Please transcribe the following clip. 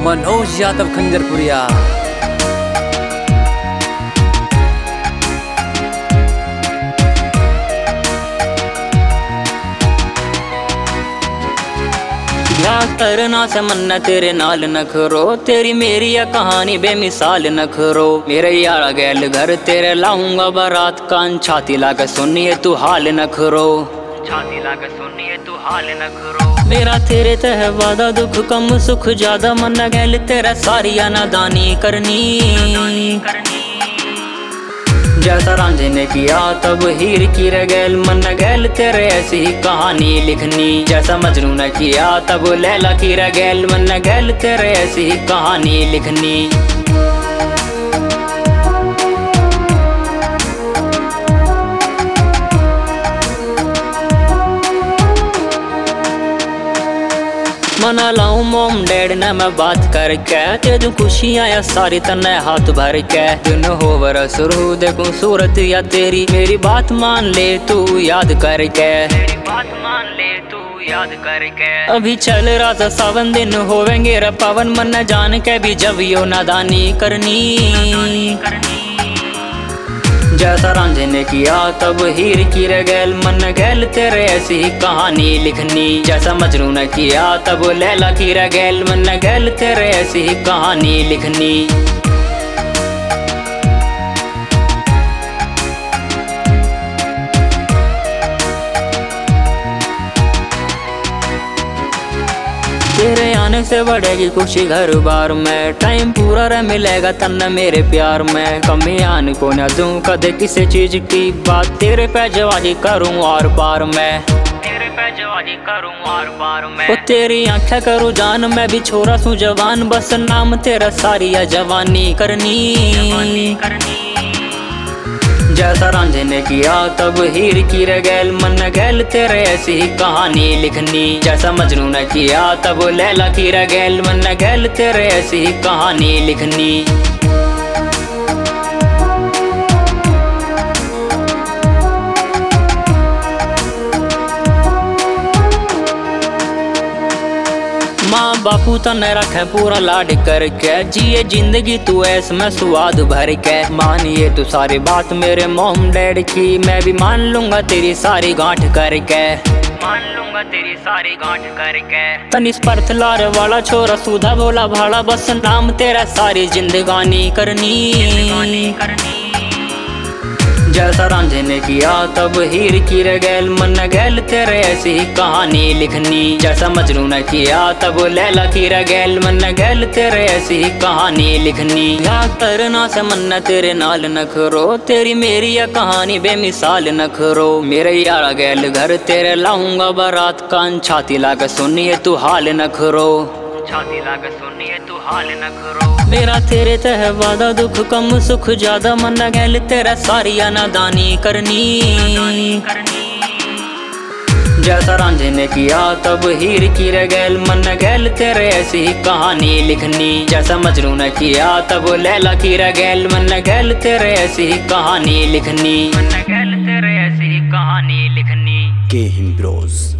मनोज यादव खंजरपुरिया। करना से मन्ना तेरे नाल नखरो, तेरी मेरी यह कहानी बेमिसाल नखरो। मेरे यारा गैल घर तेरे लाऊंगा बारात कान, छाती लाके सुनिए तू हाल नखरो, छाती लाके सुनिए तू हाल नखरो। मेरा तेरे तह वादा दुख कम सुख ज्यादा, मन्ना गैल तेरा सारिया नादानी करनी। जैसा रांझे ने किया तब हीर की रगैल, मन गैल तेरे ऐसी ही कहानी लिखनी। जैसा मजनू ने किया तब लैला की रगैल, मन गैल तेरे ऐसी ही कहानी लिखनी। मना लाऊं मोम डैड ने मैं बात करके, तेजू खुशियां या सारी तन्ने हाथ भर के। दिन हो बरस रू देखूं सूरत या तेरी, मेरी बात मान ले तू याद करके, मेरी बात मान ले तू याद करके। अभी चल रहा था सावन दिन होवेंगे रे पावन, मन जान के भी जब यो नादानी करनी। जैसा रांझे ने किया तब हीर की रगैल, मन गैल तेरे ऐसी ही कहानी लिखनी। जैसा मजनू ने किया तब लैला की रगैल, मन गैल तेरे ऐसी ही कहानी लिखनी। तेरे आने से बढ़ेगी खुशी घर बार में, टाइम पूरा रह मिलेगा तन्ने मेरे प्यार में। कमी आने को न दूं कदे किसी चीज की बात, तेरे पे जवानी करूं और पार में, तेरे पे जवानी करूं और पार में। ओ तेरी आंखें करूं जान, मैं भी छोरा सू जवान, बस नाम तेरा सारिया जवानी करनी। जैसा रांझे ने किया तब हीर की रगैल, मन गैल तेरे ऐसी ही कहानी लिखनी। जैसा मजनू ने किया तब लैला की रगैल, मन गैल तेरे ऐसी ही कहानी लिखनी। माँ बापू तने रखे पूरा लाड करके, जिए जिंदगी तू ऐस में स्वाद भर के। मानिए तू सारी बात मेरे मोम डैड की, मैं भी मान लूंगा तेरी सारी गांठ करके, मान लूंगा तेरी सारी गांठ करके। तनिस परथ लार वाला छोरा सुधा बोला भाड़ा, बस नाम तेरा सारी जिंदगानी करनी। जैसा रांझे ने किया तब हीर की रगैल, मन गैल तेरे ऐसी ही कहानी लिखनी। जैसा मजनू ने किया तब लैला की रगैल, मन गैल तेरे ऐसी ही कहानी लिखनी। याद करना से मन्ना तेरे नाल नखरो, तेरी मेरी यह कहानी बेमिसाल नखरो। मेरे यारा गैल घर तेरे लाऊंगा बारात कान, छाती लाके सुनिए तू हाल नखरो, छाती लाके सुनिए तू हाल नखरो। मेरा तेरे तह वादा दुख कम सुख ज्यादा, मन गैल तेरा सारिया नादानी करनी। जैसा रांझे ने किया तब हीर की रगैल, मन गैल तेरे ऐसी ही कहानी लिखनी। जैसा मजनू ने किया तब लैला की रगैल, मन गैल तेरे ऐसी ही कहानी लिखनी, मन गैल तेरे ऐसी ही कहानी लिखनी। के हिंब्रोज।